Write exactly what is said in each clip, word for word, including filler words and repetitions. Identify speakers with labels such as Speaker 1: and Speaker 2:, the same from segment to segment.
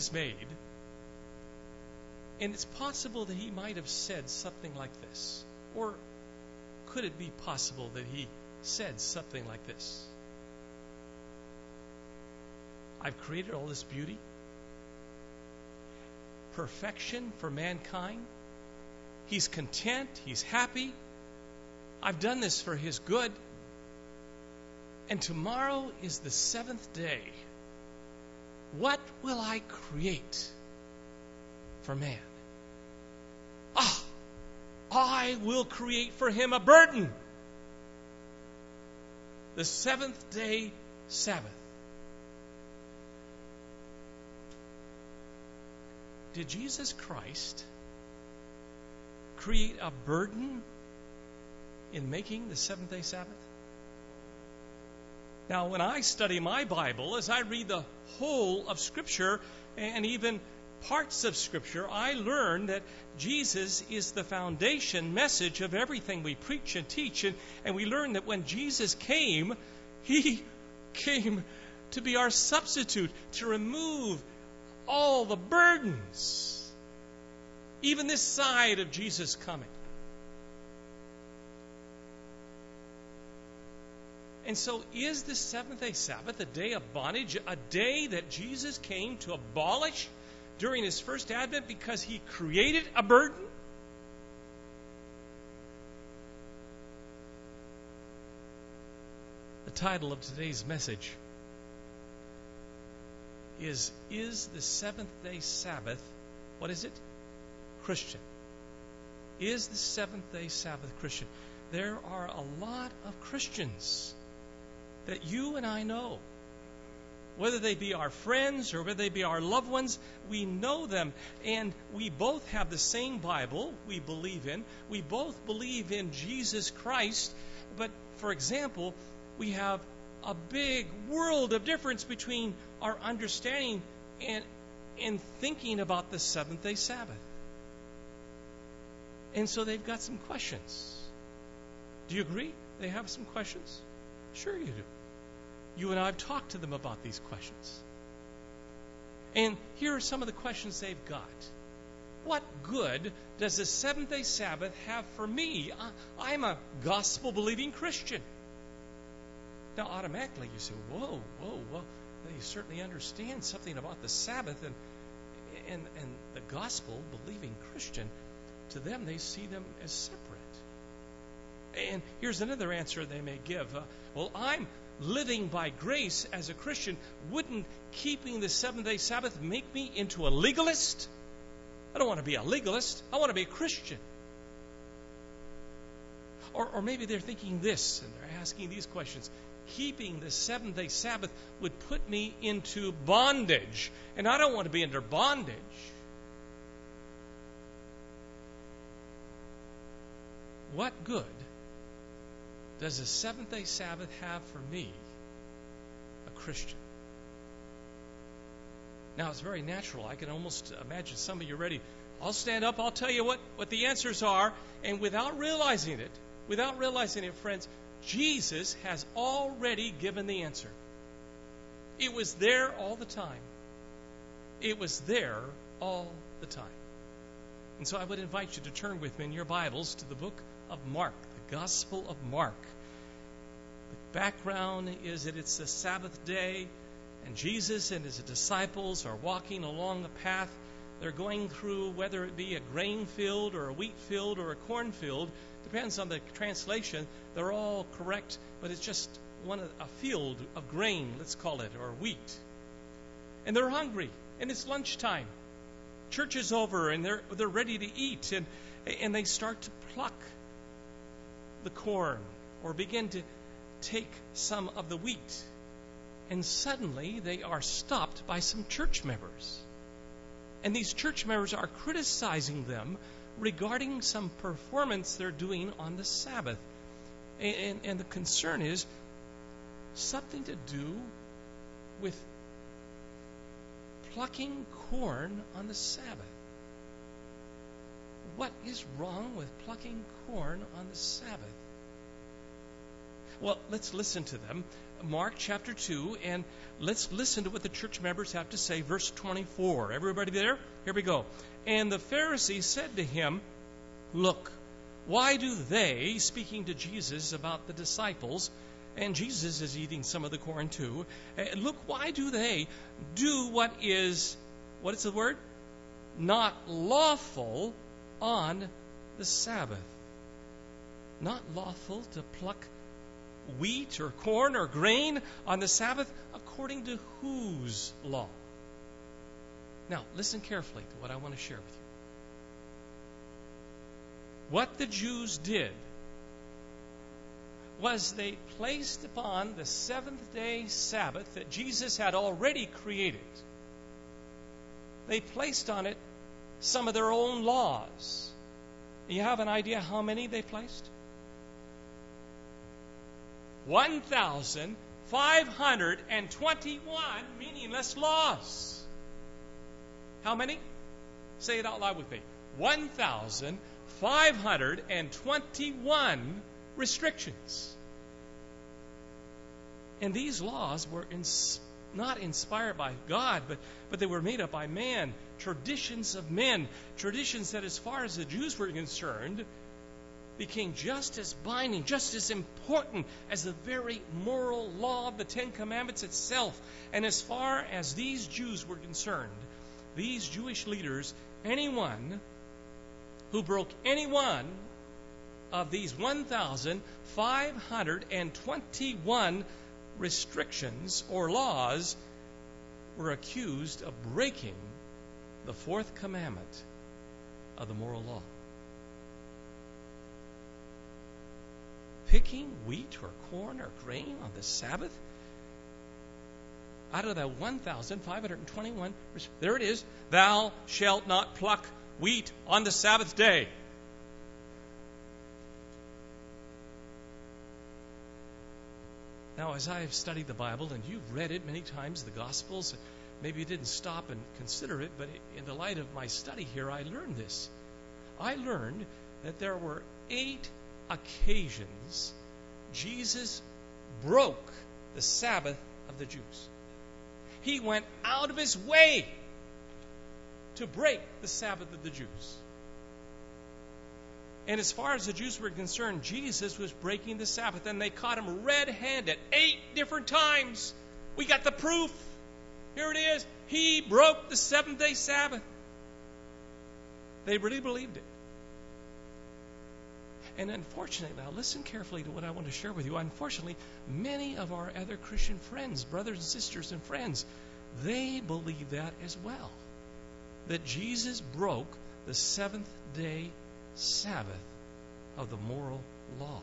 Speaker 1: made. And it's possible that he might have said something like this. Or could it be possible that he said something like this? I've created all this beauty, perfection for mankind. He's content. He's happy. I've done this for his good. And tomorrow is the seventh day. What will I create for man? Ah, I will create for him a burden. The seventh day Sabbath. Did Jesus Christ create a burden in making the seventh day Sabbath? Now, when I study my Bible, as I read the whole of Scripture and even parts of Scripture, I learn that Jesus is the foundation message of everything we preach and teach. And, and we learn that when Jesus came, he came to be our substitute, to remove all the burdens, even this side of Jesus coming. And so is the seventh day Sabbath a day of bondage, a day that Jesus came to abolish during his first advent because he created a burden? The title of today's message is, Is the seventh day Sabbath, what is it? Christian. Is the seventh day Sabbath Christian? There are a lot of Christians that you and I know. Whether they be our friends or whether they be our loved ones, we know them. And we both have the same Bible we believe in. We both believe in Jesus Christ. But, for example, we have a big world of difference between our understanding and, and thinking about the seventh day Sabbath. And so they've got some questions. Do you agree? They have some questions? Sure you do. You and I have talked to them about these questions. And here are some of the questions they've got. What good does the seventh day Sabbath have for me? I, I'm a gospel-believing Christian. Now, automatically you say, whoa, whoa, whoa. You certainly understand something about the Sabbath and, and, and the gospel-believing Christian. To them, they see them as separate. And here's another answer they may give. Uh, well, I'm living by grace as a Christian. Wouldn't keeping the seventh day Sabbath make me into a legalist? I don't want to be a legalist. I want to be a Christian. Or, or maybe they're thinking this, and they're asking these questions. Keeping the seventh day Sabbath would put me into bondage, and I don't want to be under bondage. What good does the seventh day Sabbath have for me, a Christian? Now, it's very natural. I can almost imagine some of you ready. I'll stand up, I'll tell you what, what the answers are, and without realizing it, without realizing it, friends, Jesus has already given the answer. It was there all the time. It was there all the time. And so I would invite you to turn with me in your Bibles to the book of Mark, the Gospel of Mark. The background is that it's the Sabbath day, and Jesus and his disciples are walking along a path. They're going through, whether it be a grain field or a wheat field or a corn field, depends on the translation. They're all correct, but it's just one a field of grain, let's call it, or wheat. And they're hungry, and it's lunchtime. Church is over, and they're they're ready to eat, and and they start to pluck the corn or begin to take some of the wheat. And suddenly they are stopped by some church members. And these church members are criticizing them regarding some performance they're doing on the Sabbath. And, and, and the concern is something to do with plucking corn on the Sabbath. What is wrong with plucking corn on the Sabbath? Well, let's listen to them. Mark chapter two, and let's listen to what the church members have to say. Verse twenty-four. Everybody there? Here we go. And the Pharisees said to him, "Look, why do they," speaking to Jesus about the disciples, and Jesus is eating some of the corn too, "look, why do they do what is," what is the word? "Not lawful on the Sabbath." Not lawful to pluck wheat or corn or grain on the Sabbath, according to whose law? Now, listen carefully to what I want to share with you. What the Jews did was they placed upon the seventh day Sabbath that Jesus had already created, they placed on it some of their own laws. You have an idea how many they placed? one thousand five hundred twenty-one meaningless laws. How many? Say it out loud with me. one thousand five hundred twenty-one restrictions. And these laws were ins- not inspired by God, but, but they were made up by man, traditions of men, traditions that, as far as the Jews were concerned, became just as binding, just as important as the very moral law of the Ten Commandments itself. And as far as these Jews were concerned, these Jewish leaders, anyone who broke any one of these one thousand five hundred twenty-one restrictions or laws were accused of breaking the fourth commandment of the moral law. Picking wheat or corn or grain on the Sabbath? Out of that one thousand five hundred twenty-one, there it is, "Thou shalt not pluck wheat on the Sabbath day." Now, as I have studied the Bible, and you've read it many times, the Gospels, maybe you didn't stop and consider it, but in the light of my study here, I learned this. I learned that there were eight occasions Jesus broke the Sabbath of the Jews. He went out of his way to break the Sabbath of the Jews. And as far as the Jews were concerned, Jesus was breaking the Sabbath, and they caught him red-handed eight different times. We got the proof. Here it is. He broke the seventh-day Sabbath. They really believed it. And unfortunately, now listen carefully to what I want to share with you. Unfortunately, many of our other Christian friends, brothers and sisters and friends, they believe that as well. That Jesus broke the seventh day Sabbath of the moral law.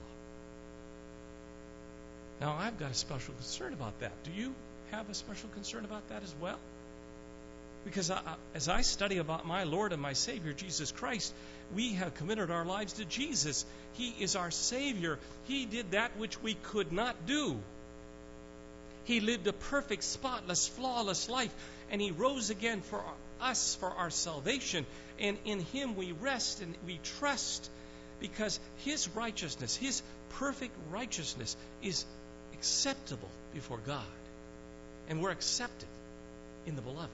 Speaker 1: Now, I've got a special concern about that. Do you have a special concern about that as well? Because I, as I study about my Lord and my Savior, Jesus Christ, we have committed our lives to Jesus. He is our Savior. He did that which we could not do. He lived a perfect, spotless, flawless life, and He rose again for us, for our salvation. And in Him we rest and we trust, because His righteousness, His perfect righteousness, is acceptable before God. And we're accepted in the Beloved.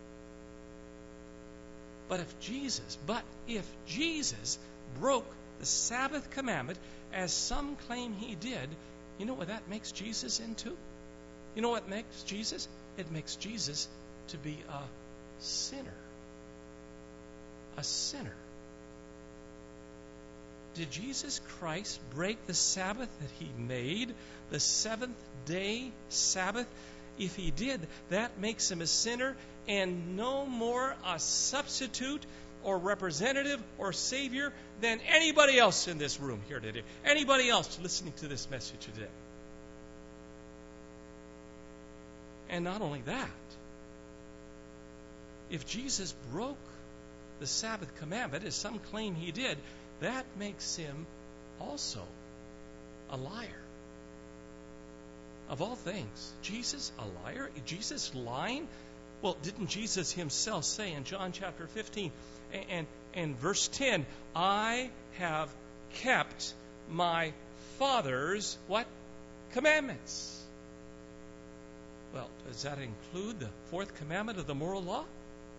Speaker 1: But if Jesus, but if Jesus broke the Sabbath commandment, as some claim He did, you know what that makes Jesus into? You know what makes Jesus? It makes Jesus to be a sinner. A sinner. Did Jesus Christ break the Sabbath that He made, the seventh day Sabbath? If He did, that makes Him a sinner and no more a substitute or representative or Savior than anybody else in this room here today. Anybody else listening to this message today. And not only that, if Jesus broke the Sabbath commandment, as some claim He did, that makes Him also a liar. Of all things, Jesus a liar? Jesus lying? Well, didn't Jesus Himself say in John chapter fifteen and, and, and verse ten, I have kept my Father's what? commandments. Well, does that include the fourth commandment of the moral law?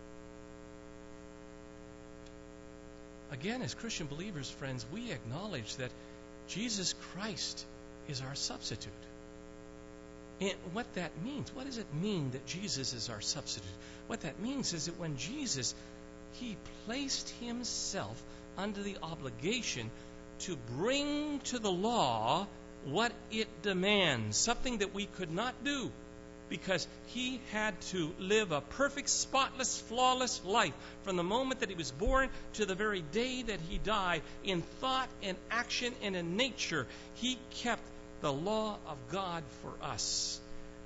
Speaker 1: Again, as Christian believers, friends, we acknowledge that Jesus Christ is our substitute. And what that means, what does it mean that Jesus is our substitute? What that means is that when Jesus, he placed himself under the obligation to bring to the law what it demands, something that we could not do, because he had to live a perfect, spotless, flawless life from the moment that he was born to the very day that he died. In thought and action and in nature, he kept the law of God for us.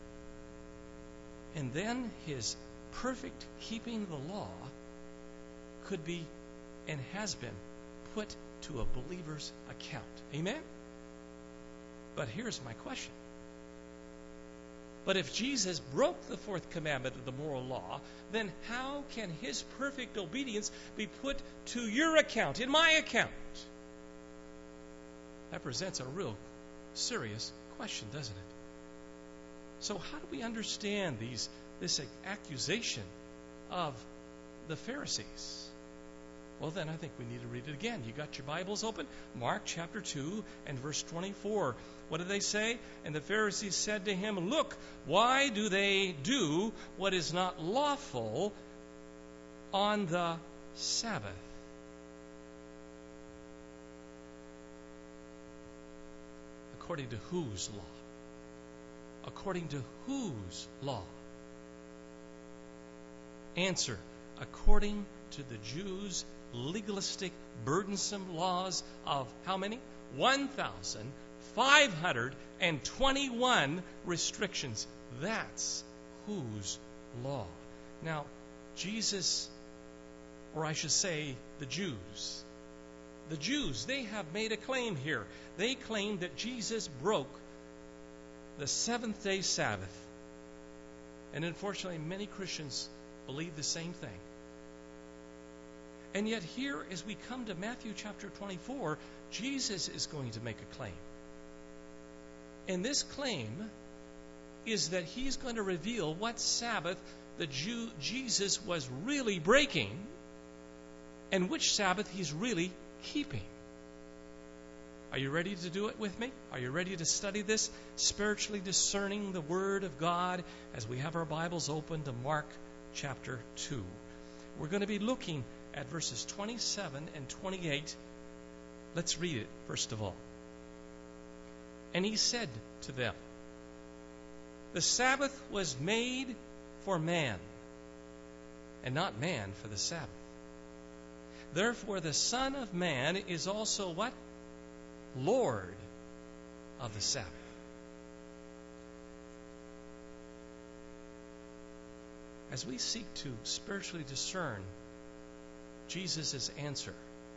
Speaker 1: And then his perfect keeping the law could be and has been put to a believer's account. Amen? But here's my question. But if Jesus broke the fourth commandment of the moral law, then how can his perfect obedience be put to your account, in my account? That presents a real serious question, doesn't it? So how do we understand these this accusation of the Pharisees? Well, then I think we need to read it again. You got your Bibles open? Mark chapter two and verse twenty-four. What did they say? And the Pharisees said to him, "Look, why do they do what is not lawful on the Sabbath?" According to whose law? According to whose law? Answer: according to the Jews' legalistic, burdensome laws of how many? one thousand five hundred twenty-one restrictions. That's whose law? Now, Jesus, or I should say the Jews, the Jews, they have made a claim here. They claim that Jesus broke the seventh day Sabbath. And unfortunately, many Christians believe the same thing. And yet here, as we come to Matthew chapter twenty-four, Jesus is going to make a claim. And this claim is that he's going to reveal what Sabbath the Jew Jesus was really breaking and which Sabbath he's really keeping. Are you ready to do it with me? Are you ready to study this, spiritually discerning the Word of God, as we have our Bibles open to Mark chapter two? We're going to be looking at verses twenty-seven and twenty-eight. Let's read it, first of all. And he said to them, "The Sabbath was made for man, and not man for the Sabbath. Therefore the Son of Man is also" what? "Lord of the Sabbath." As we seek to spiritually discern Jesus' answer,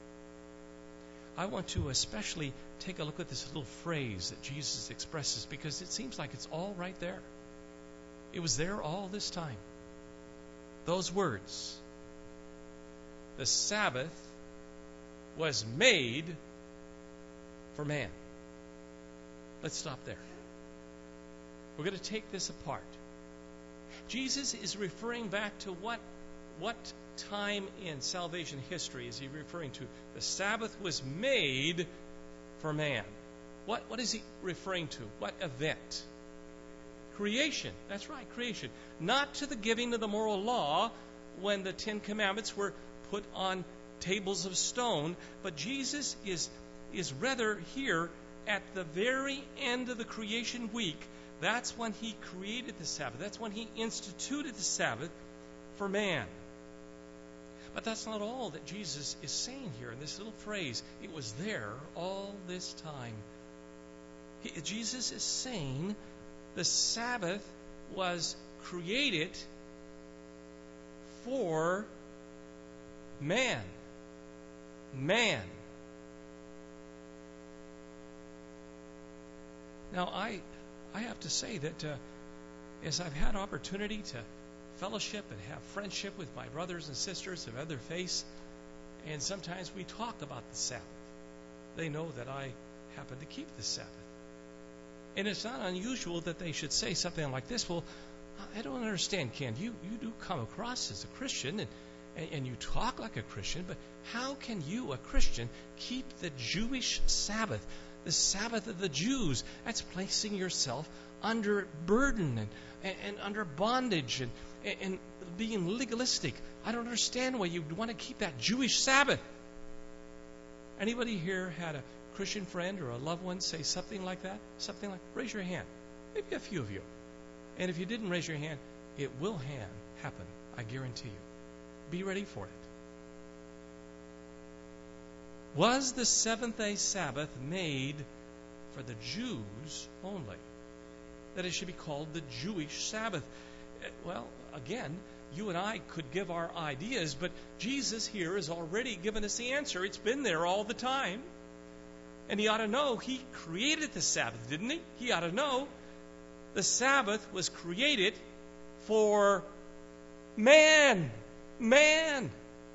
Speaker 1: I want to especially take a look at this little phrase that Jesus expresses, because it seems like it's all right there. It was there all this time. Those words, "The Sabbath was made for man." Let's stop there. We're going to take this apart. Jesus is referring back to what, what time in salvation history is he referring to? The Sabbath was made for man. What, what is he referring to? What event? Creation. That's right, creation. Not to the giving of the moral law when the Ten Commandments were put on tables of stone, but Jesus is, is rather here at the very end of the creation week. That's when he created the Sabbath. That's when he instituted the Sabbath for man. But that's not all that Jesus is saying here in this little phrase. It was there all this time. He, Jesus is saying the Sabbath was created for man. Man. Now, I, I have to say that uh, as I've had opportunity to fellowship and have friendship with my brothers and sisters of other faiths, and sometimes we talk about the Sabbath. They know that I happen to keep the Sabbath. And it's not unusual that they should say something like this. Well, I don't understand, Ken. You, you do come across as a Christian, and, and, and you talk like a Christian, but how can you, a Christian, keep the Jewish Sabbath, the Sabbath of the Jews? That's placing yourself under burden and, and, and under bondage and, and, and being legalistic. I don't understand why you'd want to keep that Jewish Sabbath. Anybody here had a Christian friend or a loved one say something like that? Something like, raise your hand. Maybe a few of you. And if you didn't raise your hand, it will hand, happen. I guarantee you. Be ready for it. Was the seventh-day Sabbath made for the Jews only? That it should be called the Jewish Sabbath? Well, again, you and I could give our ideas, but Jesus here has already given us the answer. It's been there all the time. And he ought to know he created the Sabbath, didn't he? He ought to know the Sabbath was created for man. Man.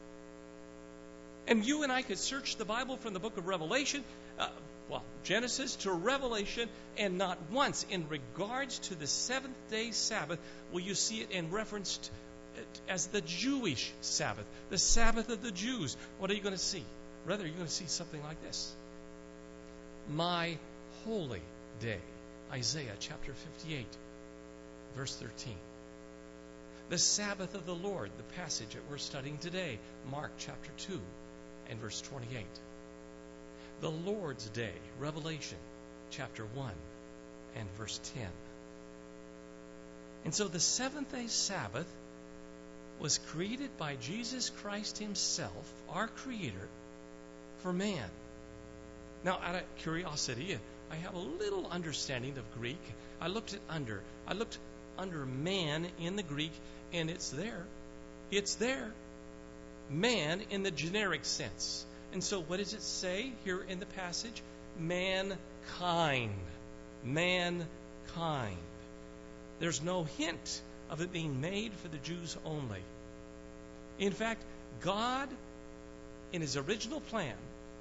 Speaker 1: And you and I could search the Bible from the book of Revelation, uh, well, Genesis to Revelation, and not once in regards to the seventh-day Sabbath will you see it in reference as the Jewish Sabbath, the Sabbath of the Jews. What are you going to see? Rather, you're going to see something like this. My holy day. Isaiah chapter fifty-eight, verse thirteen. The Sabbath of the Lord, the passage that we're studying today, Mark chapter two and verse twenty-eight. The Lord's Day, Revelation chapter one and verse ten. And so the seventh-day Sabbath was created by Jesus Christ himself, our Creator, for man. Now, out of curiosity, I have a little understanding of Greek. I looked at under. I looked under man in the Greek, and it's there. It's there. Man in the generic sense. And so what does it say here in the passage? Mankind. Mankind. There's no hint of it being made for the Jews only. In fact, God, in his original plan,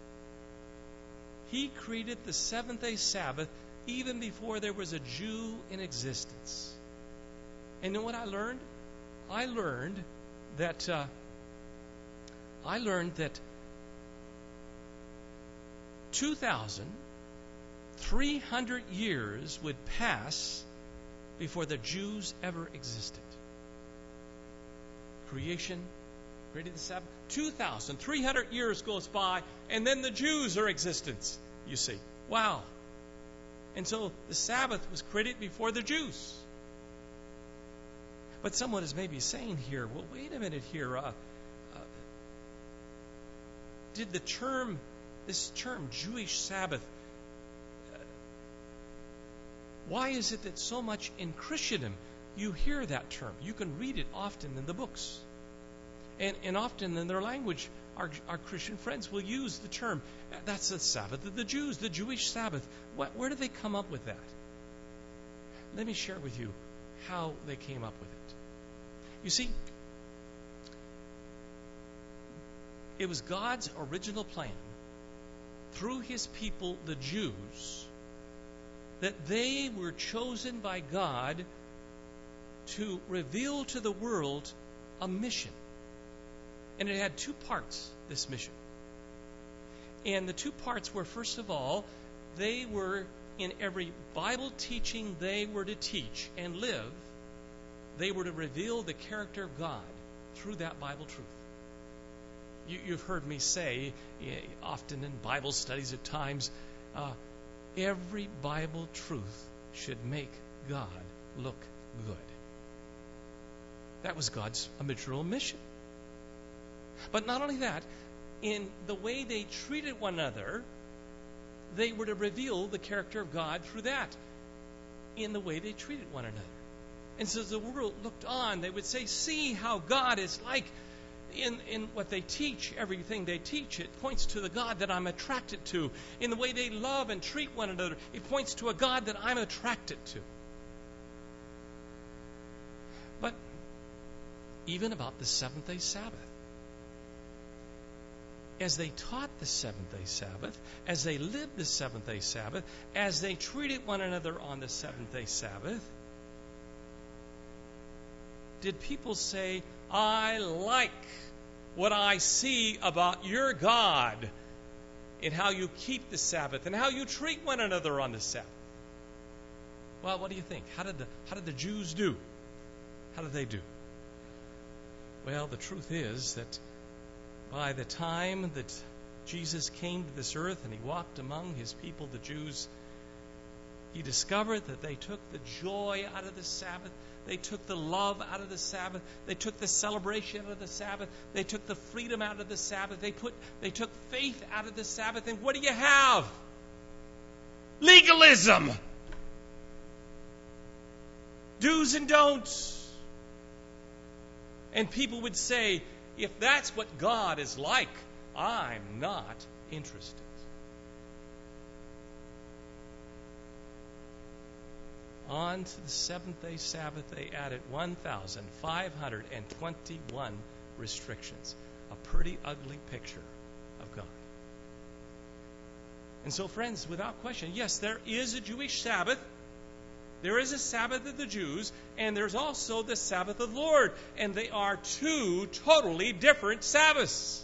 Speaker 1: he created the seventh-day Sabbath even before there was a Jew in existence. And you know what I learned? I learned that uh, I learned that two thousand three hundred years would pass before the Jews ever existed. Creation created the Sabbath. two thousand three hundred years goes by, and then the Jews are in existence, you see. Wow. And so the Sabbath was created before the Jews. But someone is maybe saying here, well, wait a minute here. Uh, uh, did the term, this term, Jewish Sabbath, uh, why is it that so much in Christendom you hear that term? You can read it often in the books. And, and often in their language, our, our Christian friends will use the term, that's the Sabbath of the Jews, the Jewish Sabbath. What, where did they come up with that? Let me share with you how they came up with it. You see, it was God's original plan, through his people, the Jews, that they were chosen by God to reveal to the world a mission. And it had two parts, this mission. And the two parts were, first of all, they were, in every Bible teaching they were to teach and live, they were to reveal the character of God through that Bible truth. You, you've heard me say, often in Bible studies at times, uh, every Bible truth should make God look good. That was God's original mission. But not only that, in the way they treated one another, they were to reveal the character of God through that, in the way they treated one another. And so as the world looked on, they would say, see how God is like. In, in what they teach, everything they teach, it points to the God that I'm attracted to. In the way they love and treat one another, it points to a God that I'm attracted to. But even about the seventh-day Sabbath, as they taught the seventh-day Sabbath, as they lived the seventh-day Sabbath, as they treated one another on the seventh-day Sabbath, did people say, I like what I see about your God in how you keep the Sabbath and how you treat one another on the Sabbath? Well, what do you think? How did the, how did the Jews do? How did they do? Well, the truth is that by the time that Jesus came to this earth and he walked among his people, the Jews, he discovered that they took the joy out of the Sabbath. They took the love out of the Sabbath. They took the celebration out of the Sabbath. They took the freedom out of the Sabbath. They put, they took faith out of the Sabbath. And what do you have? Legalism. Do's and don'ts. And people would say, if that's what God is like, I'm not interested. On to the seventh-day Sabbath, they added one thousand five hundred twenty-one restrictions. A pretty ugly picture of God. And so, friends, without question, yes, there is a Jewish Sabbath. There is a Sabbath of the Jews, and there's also the Sabbath of the Lord. And they are two totally different Sabbaths.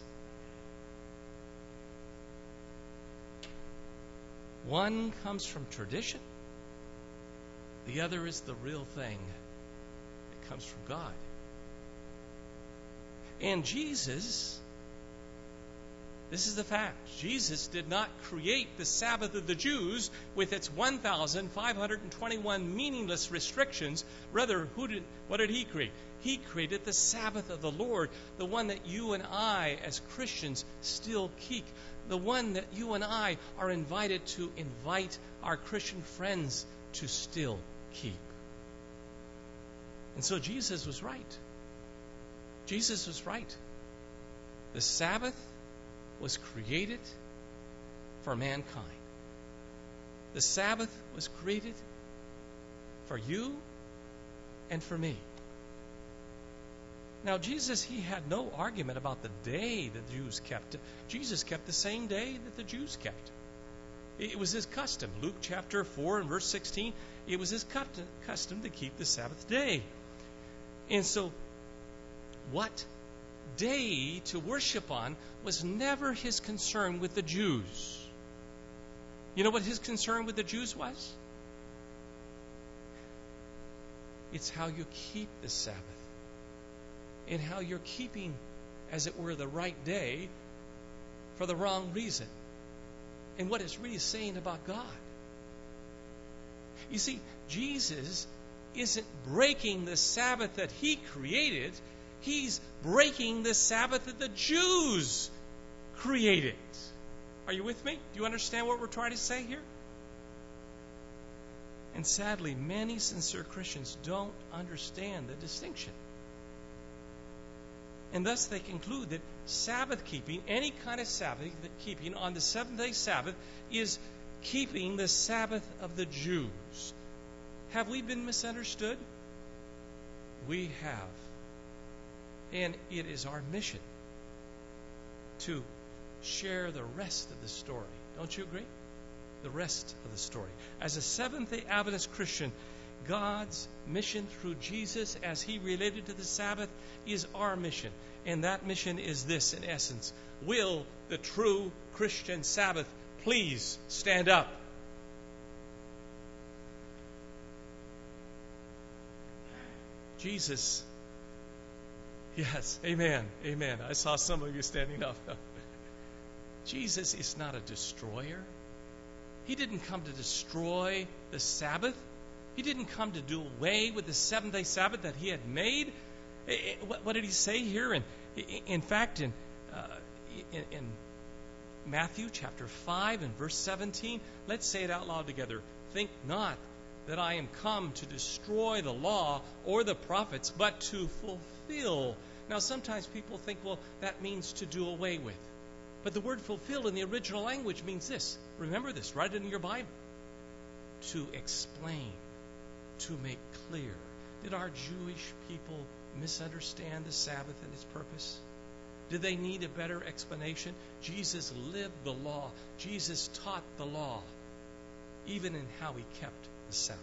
Speaker 1: One comes from tradition. The other is the real thing. It comes from God. And Jesus, this is the fact, Jesus did not create the Sabbath of the Jews with its one thousand five hundred twenty-one meaningless restrictions. Rather, who did, what did he create? He created the Sabbath of the Lord, the one that you and I as Christians still keep, the one that you and I are invited to invite our Christian friends to still keep. And so Jesus was right. Jesus was right. The Sabbath was created for mankind. The Sabbath was created for you and for me. Now, Jesus, he had no argument about the day the Jews kept. Jesus kept the same day that the Jews kept. It was his custom. Luke chapter four and verse sixteen, it was his custom to keep the Sabbath day. And so, what day to worship on was never his concern with the Jews. You know what his concern with the Jews was? It's how you keep the Sabbath. And how you're keeping, as it were, the right day for the wrong reason. And what it's really saying about God. You see, Jesus isn't breaking the Sabbath that he created. He's breaking the Sabbath that the Jews created. Are you with me? Do you understand what we're trying to say here? And sadly, many sincere Christians don't understand the distinction. And thus they conclude that Sabbath keeping, any kind of Sabbath keeping on the seventh-day Sabbath, is keeping the Sabbath of the Jews. Have we been misunderstood? We have. And it is our mission to share the rest of the story. Don't you agree? The rest of the story. As a Seventh-day Adventist Christian, God's mission through Jesus as he related to the Sabbath is our mission. And that mission is this, in essence. Will the true Christian Sabbath please stand up? Jesus. Yes, amen, amen. I saw some of you standing up. Jesus is not a destroyer. He didn't come to destroy the Sabbath. He didn't come to do away with the seventh-day Sabbath that he had made. What did he say here? And in fact, in, uh, in, in Matthew chapter five and verse seventeen, let's say it out loud together. Think not that I am come to destroy the law or the prophets, but to fulfill. Now, sometimes people think, well, that means to do away with. But the word fulfill in the original language means this. Remember this. Write it in your Bible. To explain. To make clear. Did our Jewish people misunderstand the Sabbath and its purpose? Do they need a better explanation? Jesus lived the law. Jesus taught the law, even in how he kept the Sabbath.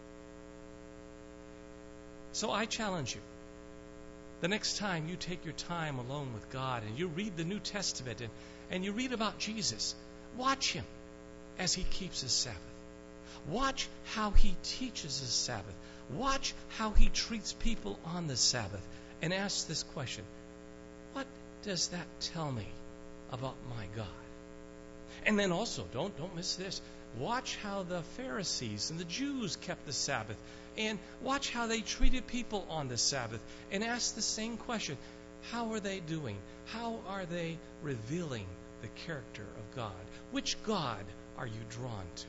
Speaker 1: So I challenge you. The next time you take your time alone with God and you read the New Testament and, and you read about Jesus, watch him as he keeps his Sabbath. Watch how he teaches his Sabbath. Watch how he treats people on the Sabbath. And ask this question: what does that tell me about my God? And then also, don't, don't miss this. Watch how the Pharisees and the Jews kept the Sabbath. And watch how they treated people on the Sabbath. And ask the same question: how are they doing? How are they revealing the character of God? Which God are you drawn to?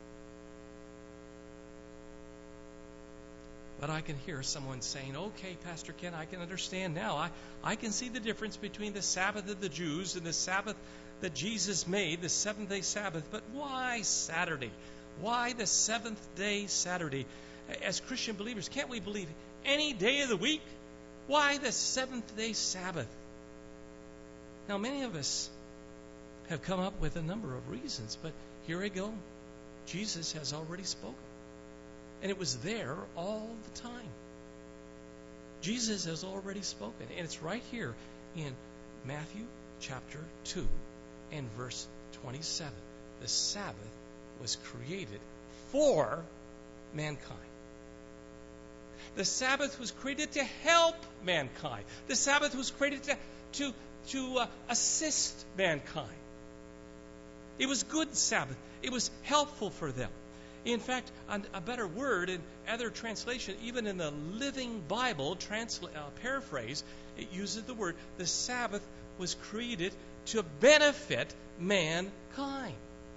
Speaker 1: But I can hear someone saying, okay, Pastor Ken, I can understand now. I, I can see the difference between the Sabbath of the Jews and the Sabbath that Jesus made, the seventh-day Sabbath. But why Saturday? Why the seventh-day Saturday? As Christian believers, can't we believe any day of the week? Why the seventh-day Sabbath? Now, many of us have come up with a number of reasons, but here we go. Jesus has already spoken. And it was there all the time. Jesus has already spoken. And it's right here in Matthew chapter two and verse twenty-seven. The Sabbath was created for mankind. The Sabbath was created to help mankind. The Sabbath was created to, to, to uh, assist mankind. It was good Sabbath. It was helpful for them. In fact, a better word in other translation, even in the Living Bible transla- uh, paraphrase, it uses the word, the Sabbath was created to benefit mankind.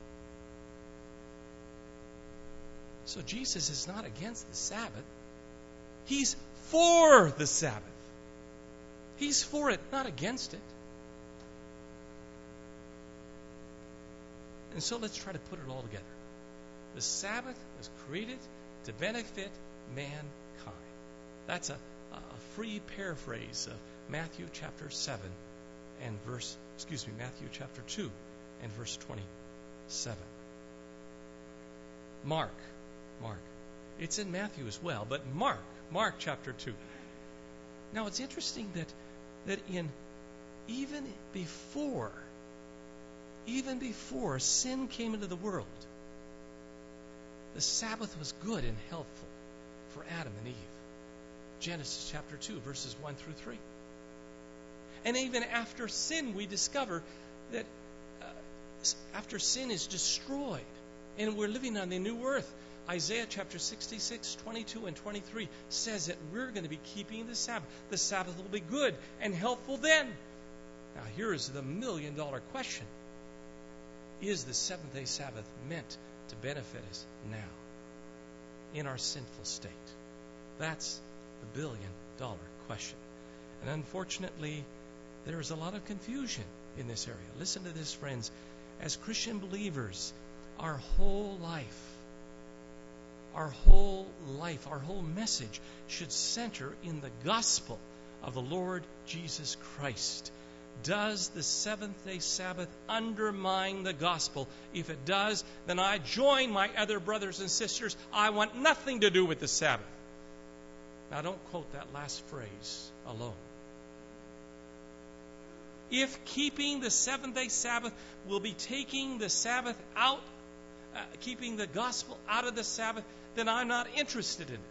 Speaker 1: So Jesus is not against the Sabbath. He's for the Sabbath. He's for it, not against it. And so let's try to put it all together. The Sabbath was created to benefit mankind. That's a, a free paraphrase of Matthew chapter seven and verse, excuse me, Matthew chapter two and verse twenty-seven. Mark, Mark. It's in Matthew as well, but Mark, Mark chapter two. Now it's interesting that that in even before, even before sin came into the world, the Sabbath was good and helpful for Adam and Eve. Genesis chapter two, verses one through three. And even after sin, we discover that uh, after sin is destroyed and we're living on the new earth, Isaiah chapter sixty-six, twenty-two and twenty-three says that we're going to be keeping the Sabbath. The Sabbath will be good and helpful then. Now here is the million dollar question. Is the seventh-day Sabbath meant to benefit us now in our sinful state? That's the billion dollar question. And unfortunately, there is a lot of confusion in this area. Listen to this, friends. As Christian believers, our whole life, our whole life, our whole message should center in the gospel of the Lord Jesus Christ. Does the seventh-day Sabbath undermine the gospel? If it does, then I join my other brothers and sisters. I want nothing to do with the Sabbath. Now, don't quote that last phrase alone. If keeping the seventh-day Sabbath will be taking the Sabbath out, uh, keeping the gospel out of the Sabbath, then I'm not interested in it.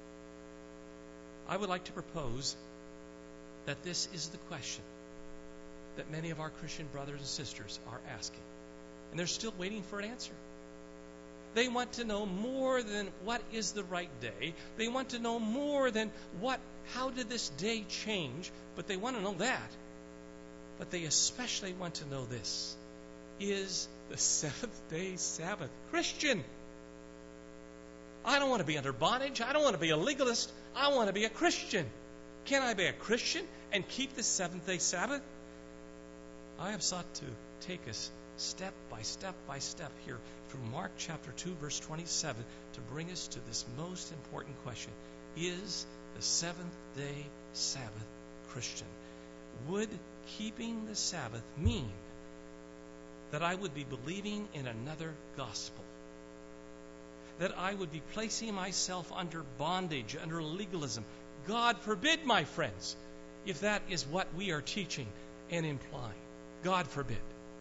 Speaker 1: I would like to propose that this is the question that many of our Christian brothers and sisters are asking. And they're still waiting for an answer. They want to know more than what is the right day. They want to know more than what, how did this day change? But they want to know that. But they especially want to know this. Is the seventh-day Sabbath Christian? I don't want to be under bondage. I don't want to be a legalist. I want to be a Christian. Can I be a Christian and keep the seventh-day Sabbath? I have sought to take us step by step by step here through Mark chapter two, verse twenty-seven, to bring us to this most important question. Is the seventh-day Sabbath Christian? Would keeping the Sabbath mean that I would be believing in another gospel? That I would be placing myself under bondage, under legalism? God forbid, my friends, if that is what we are teaching and implying. God forbid.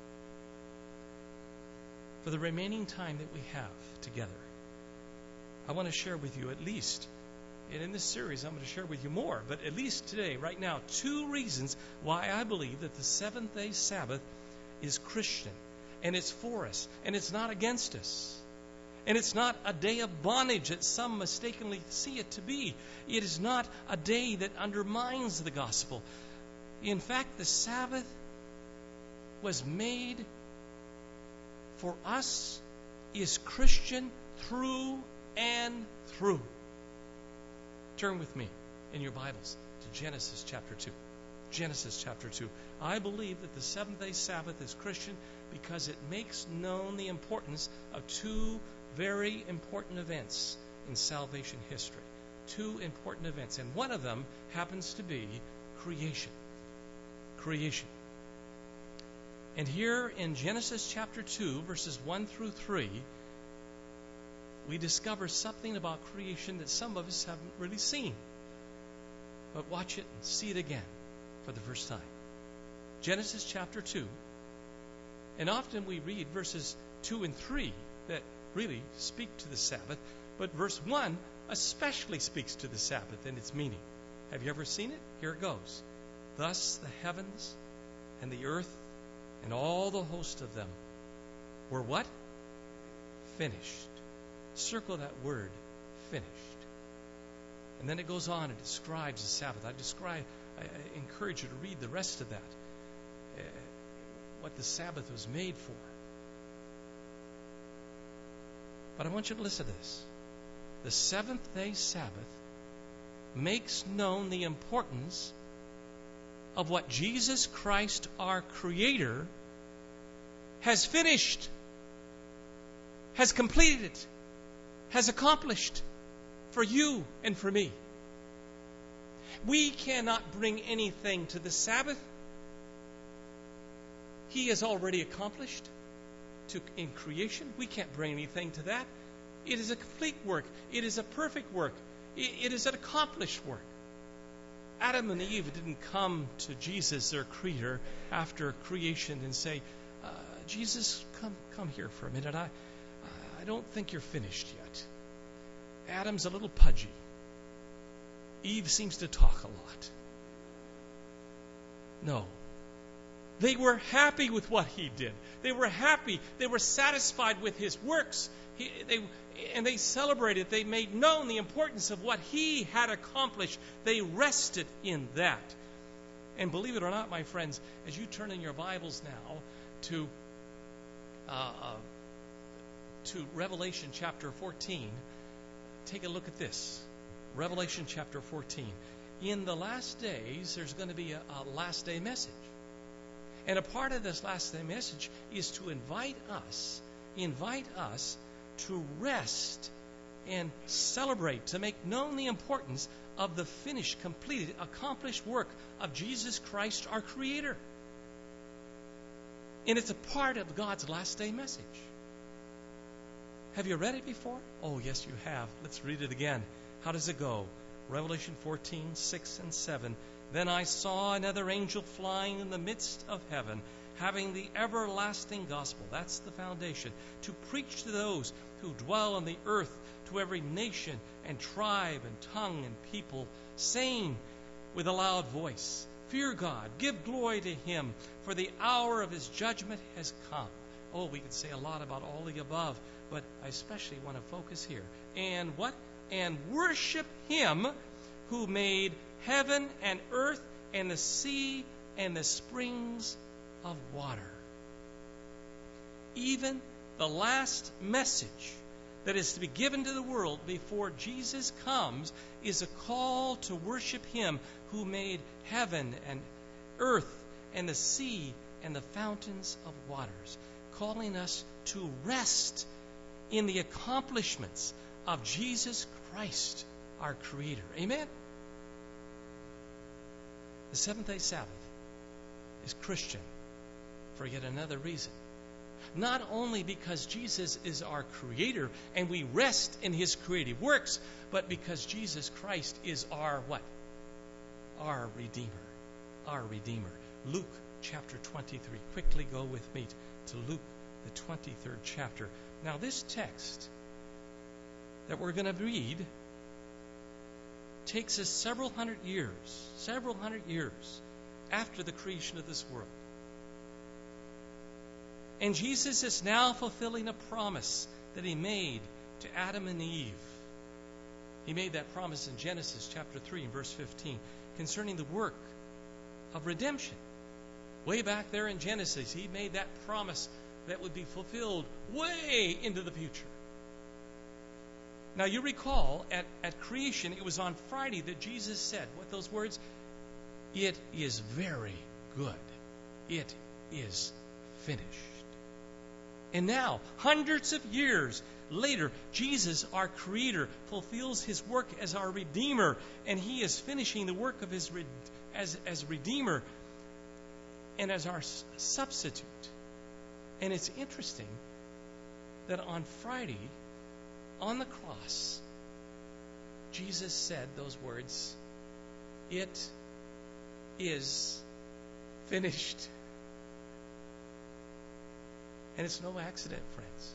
Speaker 1: For the remaining time that we have together, I want to share with you at least, and in this series I'm going to share with you more, but at least today, right now, two reasons why I believe that the seventh-day Sabbath is Christian, and it's for us, and it's not against us. And it's not a day of bondage that some mistakenly see it to be. It is not a day that undermines the gospel. In fact, the Sabbath was made for us, is Christian through and through. Turn with me in your Bibles to Genesis chapter two. Genesis chapter two. I believe that the seventh-day Sabbath is Christian because it makes known the importance of two very important events in salvation history. Two important events. And one of them happens to be creation. Creation. And here in Genesis chapter two, verses one through three, we discover something about creation that some of us haven't really seen. But watch it and see it again for the first time. Genesis chapter two. And often we read verses two and three that really speak to the Sabbath, but verse one especially speaks to the Sabbath and its meaning. Have you ever seen it? Here it goes. Thus the heavens and the earth and all the host of them were what? Finished. Circle that word, finished. And then it goes on and describes the Sabbath. I describe, I encourage you to read the rest of that, uh, what the Sabbath was made for. But I want you to listen to this. The seventh-day Sabbath makes known the importance of what Jesus Christ, our Creator, has finished, has completed, has accomplished for you and for me. We cannot bring anything to the Sabbath. He has already accomplished to, in creation. We can't bring anything to that. It is a complete work. It is a perfect work. It, it is an accomplished work. Adam and Eve didn't come to Jesus, their Creator, after creation and say, uh, Jesus, come come here for a minute. I, I don't think you're finished yet. Adam's a little pudgy. Eve seems to talk a lot. No. They were happy with what he did. They were happy. They were satisfied with his works. He, they, and they celebrated. They made known the importance of what he had accomplished. They rested in that. And believe it or not, my friends, as you turn in your Bibles now to uh, uh, to Revelation chapter fourteen, take a look at this. Revelation chapter fourteen. In the last days, there's going to be a, a last day message. And a part of this last day message is to invite us, invite us to rest and celebrate, to make known the importance of the finished, completed, accomplished work of Jesus Christ, our Creator. And it's a part of God's last day message. Have you read it before? Oh, yes, you have. Let's read it again. How does it go? Revelation fourteen, six and seven. Then I saw another angel flying in the midst of heaven, having the everlasting gospel, that's the foundation, to preach to those who dwell on the earth, to every nation and tribe and tongue and people, saying with a loud voice, Fear God, give glory to Him, for the hour of His judgment has come. Oh, we could say a lot about all the above, but I especially want to focus here. And what? And worship Him who made heaven and earth and the sea and the springs of water. Even the last message that is to be given to the world before Jesus comes is a call to worship Him who made heaven and earth and the sea and the fountains of waters, calling us to rest in the accomplishments of Jesus Christ, our Creator. Amen? The seventh-day Sabbath is Christian for yet another reason. Not only because Jesus is our Creator and we rest in His creative works, but because Jesus Christ is our what? Our Redeemer. Our Redeemer. Luke chapter twenty-three. Quickly go with me to Luke, the twenty-third chapter. Now this text that we're going to read takes us several hundred years, several hundred years after the creation of this world. And Jesus is now fulfilling a promise that He made to Adam and Eve. He made that promise in Genesis chapter three and verse fifteen concerning the work of redemption. Way back there in Genesis, He made that promise that would be fulfilled way into the future. Now you recall at, at creation, it was on Friday that Jesus said, what those words? It is very good. It is finished. And now, hundreds of years later, Jesus, our Creator, fulfills His work as our Redeemer, and He is finishing the work of His as as Redeemer and as our substitute. And it's interesting that on Friday, on the cross, Jesus said those words, "It is finished." And it's no accident, friends.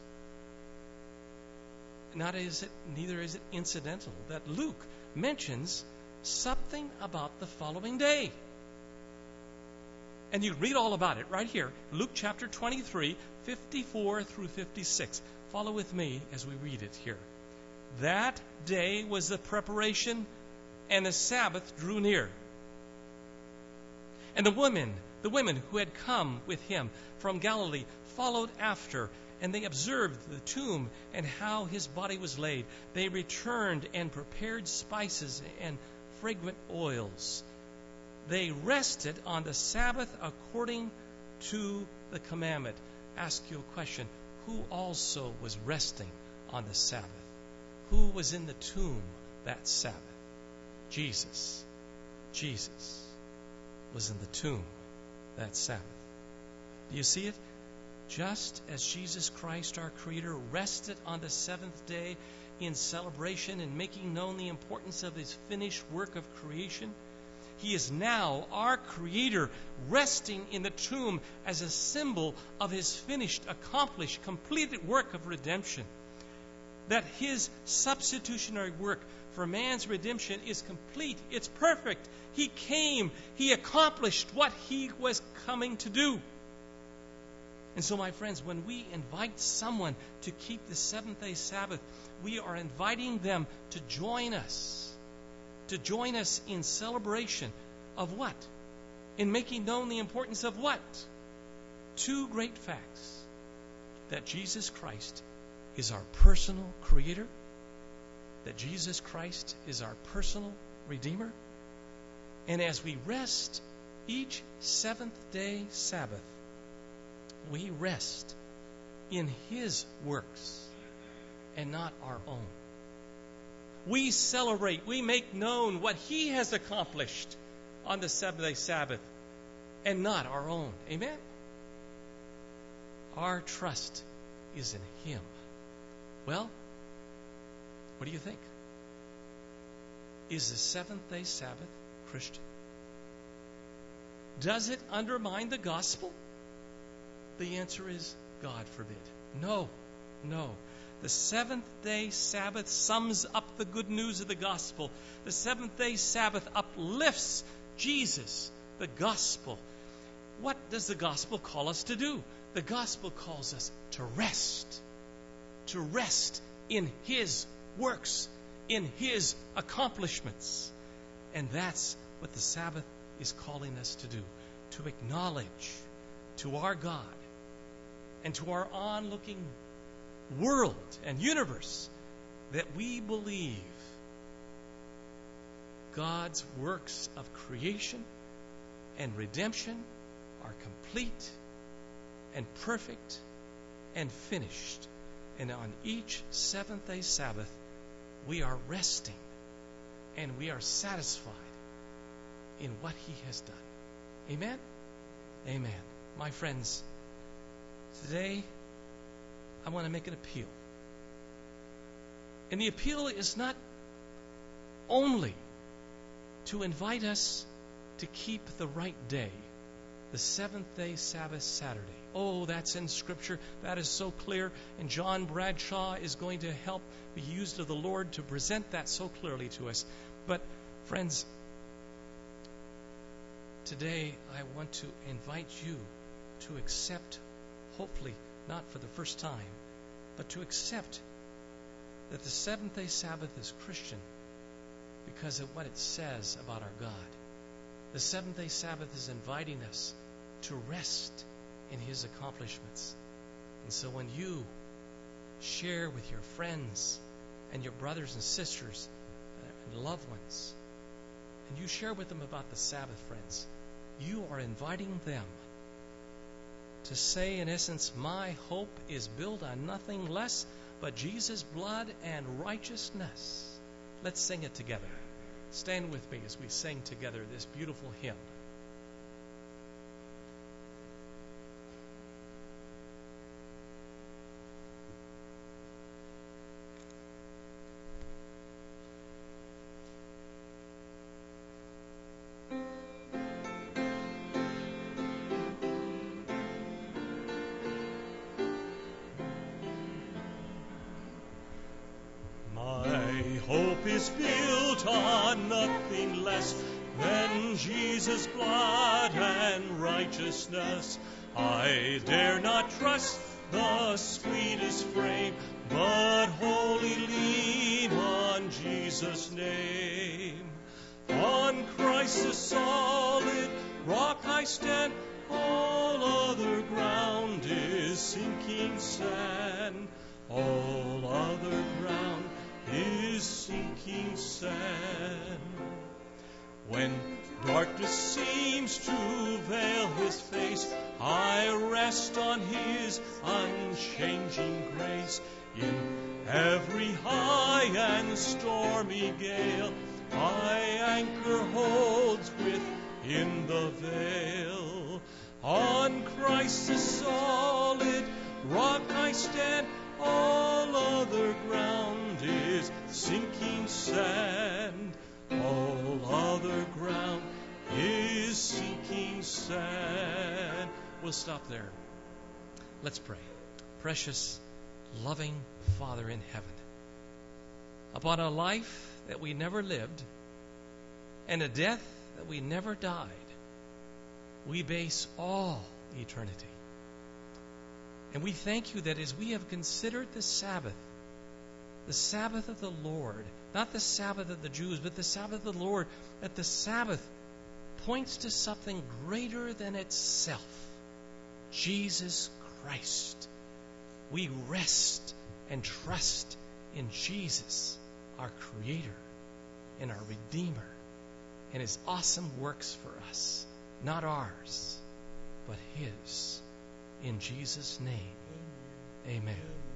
Speaker 1: Not is it, neither is it incidental that Luke mentions something about the following day. And you read all about it right here. Luke chapter twenty-three, fifty-four through fifty-six. Follow with me as we read it here. That day was the preparation, and the Sabbath drew near. And the women, the women who had come with Him from Galilee followed after, and they observed the tomb and how His body was laid. They returned and prepared spices and fragrant oils. They rested on the Sabbath according to the commandment. Ask you a question. Who also was resting on the Sabbath? Who was in the tomb that Sabbath? Jesus. Jesus was in the tomb that Sabbath. Do you see it? Just as Jesus Christ, our Creator, rested on the seventh day in celebration and making known the importance of His finished work of creation, He is now, our Creator, resting in the tomb as a symbol of His finished, accomplished, completed work of redemption. That His substitutionary work for man's redemption is complete. It's perfect. He came. He accomplished what He was coming to do. And so, my friends, when we invite someone to keep the seventh-day Sabbath, we are inviting them to join us. To join us in celebration of what? In making known the importance of what? Two great facts. That Jesus Christ is our personal Creator. That Jesus Christ is our personal Redeemer. And as we rest each seventh-day Sabbath, we rest in His works and not our own. We celebrate, we make known what He has accomplished on the seventh-day Sabbath and not our own. Amen? Our trust is in Him. Well, what do you think? Is the seventh-day Sabbath Christian? Does it undermine the gospel? The answer is, God forbid. No, no. The seventh-day Sabbath sums up the good news of the gospel. The seventh-day Sabbath uplifts Jesus, the gospel. What does the gospel call us to do? The gospel calls us to rest. To rest in His works, in His accomplishments. And that's what the Sabbath is calling us to do. To acknowledge to our God and to our onlooking world and universe that we believe God's works of creation and redemption are complete and perfect and finished. And on each seventh-day Sabbath, we are resting and we are satisfied in what He has done. Amen? Amen. My friends, today I want to make an appeal. And the appeal is not only to invite us to keep the right day, the seventh day Sabbath Saturday. Oh, that's in Scripture. That is so clear. And John Bradshaw is going to help be used of the Lord to present that so clearly to us. But, friends, today I want to invite you to accept, hopefully not for the first time, but to accept that the seventh day Sabbath is Christian because of what it says about our God. The seventh day Sabbath is inviting us to rest in His accomplishments. And so when you share with your friends and your brothers and sisters and loved ones, and you share with them about the Sabbath, friends, you are inviting them to say, in essence, my hope is built on nothing less but Jesus' blood and righteousness. Let's sing it together. Stand with me as we sing together this beautiful hymn.
Speaker 2: Hope is built on nothing less than Jesus' blood and righteousness. I dare not trust the sweetest frame, but wholly lean on Jesus' name. On Christ the solid rock I stand, all other ground is sinking sand. All other ground is sinking sand. When darkness seems to veil His face, I rest on His unchanging grace. In every high and stormy gale, my anchor holds within the veil. On Christ the solid rock I stand, all other ground is sinking sand. All other ground is sinking sand.
Speaker 1: We'll stop there. Let's pray. Precious, loving Father in heaven, upon a life that we never lived and a death that we never died, we base all eternity. And we thank you that as we have considered the Sabbath, the Sabbath of the Lord, not the Sabbath of the Jews, but the Sabbath of the Lord, that the Sabbath points to something greater than itself, Jesus Christ. We rest and trust in Jesus, our Creator and our Redeemer, and His awesome works for us, not ours, but His. In Jesus' name, amen. Amen.